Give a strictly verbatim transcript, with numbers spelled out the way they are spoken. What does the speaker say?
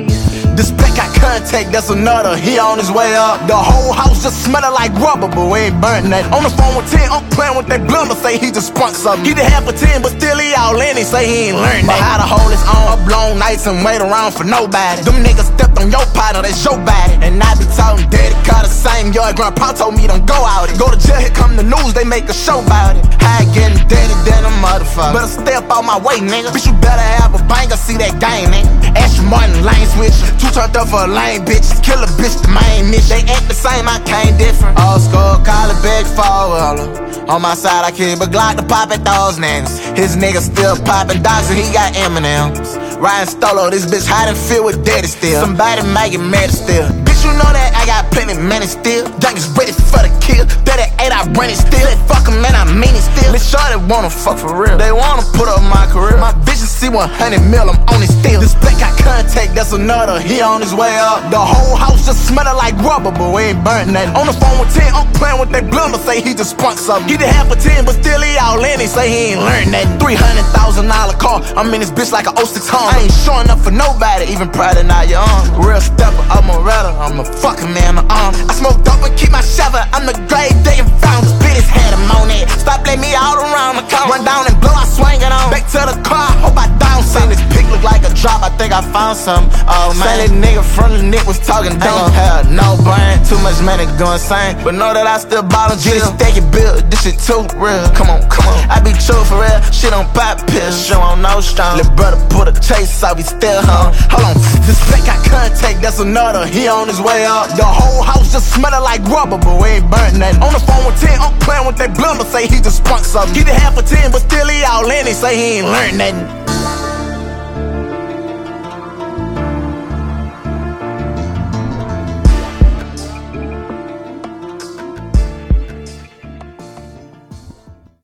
This black got contact, that's another, he on his way up. The whole house just smelling like rubber, but we ain't burnt nothing. On the phone with ten, I'm playing with that blunder, say he just spunk something. He did half a ten, but still he all in, he say he ain't learned that. But how to hold his own up long nights and wait around for nobody. Them niggas stepped on your partner, that's your body. And I be talking daddy, call the same yard, grandpa told me don't go out it. Go to jail, here come the news, they make a show about it. How I getting daddy than a motherfucker. Better step out my way, nigga. Bitch, you better have a banger, see that game, nigga. Ashley Martin, lane switch. Two turned up for a lame bitch. Kill a bitch, the main mission. They act the same, I came different. Old school, call it big forward. On my side, I keep a Glock to pop at those niggas. His niggas still popping dogs and he got Eminems. Ryan Stolo, this bitch hide and feel with daddy still. Somebody make it mad still. Bitch, you know that I got plenty money still. Young is ready for the kill. thirty-eight, I run it still. They fuck him, man, I mean it still. This shorty wanna fuck for real. They wanna put up my career. My vision see one hundred mil, I'm on it still. This black got contact, that's another, he on his way up. The whole house just smelling like rubber, but we ain't burnt nothing. On the phone with ten, I'm playing with that blunder, say he just spunk something. He did half a ten, but still he all in, he say he ain't learned nothing. three hundred thousand dollar car, I'm in this bitch like a oh six Honda. I ain't showing up for nobody, even proud of not your own. Real stepper, I'm a redder, I'm a fucking man, I'm on. I smoke dope and keep my shovel, I'm the grave digging found. This bitch had him on it. Stop letting me out around the corner. Run down and blow, I swing it on. Back to the car, hope I down some. This pic look like a drop, I think I found some. Oh man, that nigga from the Nick was talking dumb. Hell, no brain, too much money going insane. But know that I still ballin' G. This stack it built, this shit too real. Come on, come on, I be true for real. Shit on pop pills, show on no strong. Lil' brother put a chase out, we still home. Hold on, this black got contact, that's another, he on his way up. The whole house just smelling like rubber, but we ain't burnt nothing. On the phone with ten, I'm playing with that blunder, say he just spunk something. He did half a ten, but still he all in, he say he ain't learned nothing.